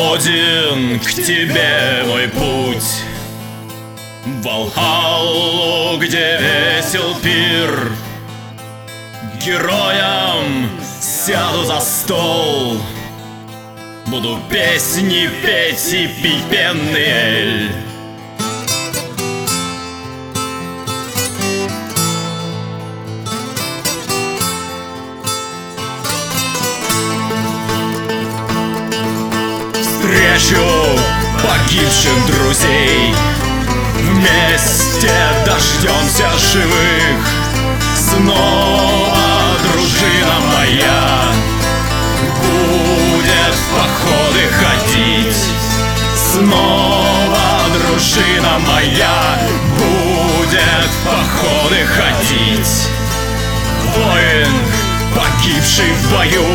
Один к тебе мой путь, в Валхаллу, где весел пир. Героям сяду за стол, буду песни петь и пить пенный эль. Встречу погибших друзей, вместе дождемся живых. Снова дружина моя будет в походы ходить. Снова дружина моя будет в походы ходить. Воин, погибший в бою,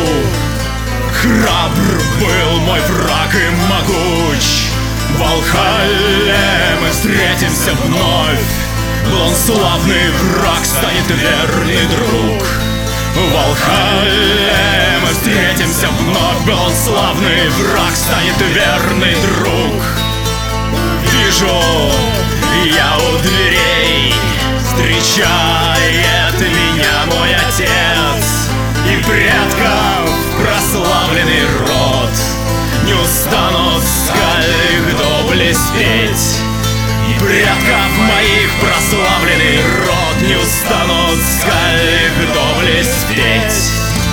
храбр был мой враг и могуч. В Валхалле мы встретимся вновь. Был он славный враг, станет верный друг. В Валхалле мы встретимся вновь. Был он славный враг, станет верный друг. Вижу я у дверей, встречает меня мой отец и предков прославленный род. Не устанут скальных доблесть петь, и предков моих прославленный род. Не устанут скальных доблесть петь.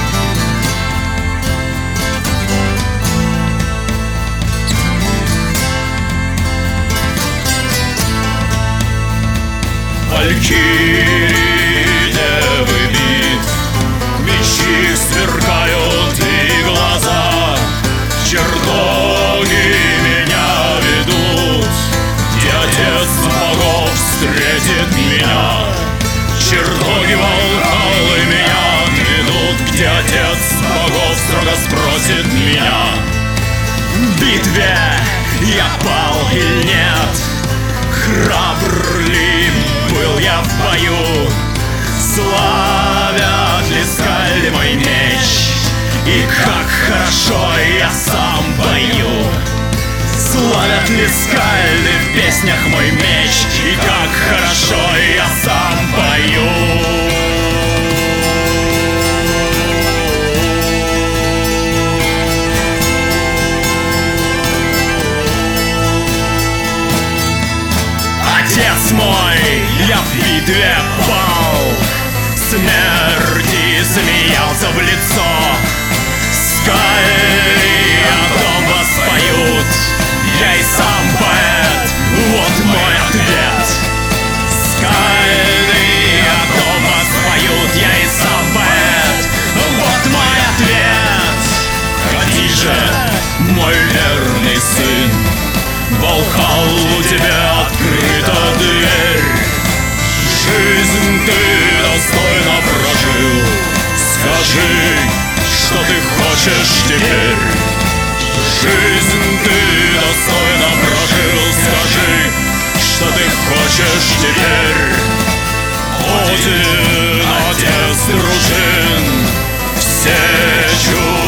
Валькирии девы битв, мечи сверкают и глаза. Чертоги меня ведут, где отец богов встретит меня. Чертоги Валхаллы меня ведут, где отец богов строго спросит меня. В битве я пал или нет, храбр ли был я в бою, славят ли скальды мой меч, и как хорошо я сам пою. Славят ли скальды в песнях мой меч, и как хорошо я сам пою. Отец мой, я в битве пал, смерти смеялся в лицо. Скальды о том воспоют, я и сам поэт, вот мой ответ. Скальды о том воспоют, я и сам поэт, вот мой ответ. Ходи же, мой верный сын, в Валхаллу тебе открыта дверь. Жизнь ты достойно прожил, скажи, что ты хочешь теперь. Жизнь ты достойно прожил, скажи, что ты хочешь теперь. Один отец дружин, все чудо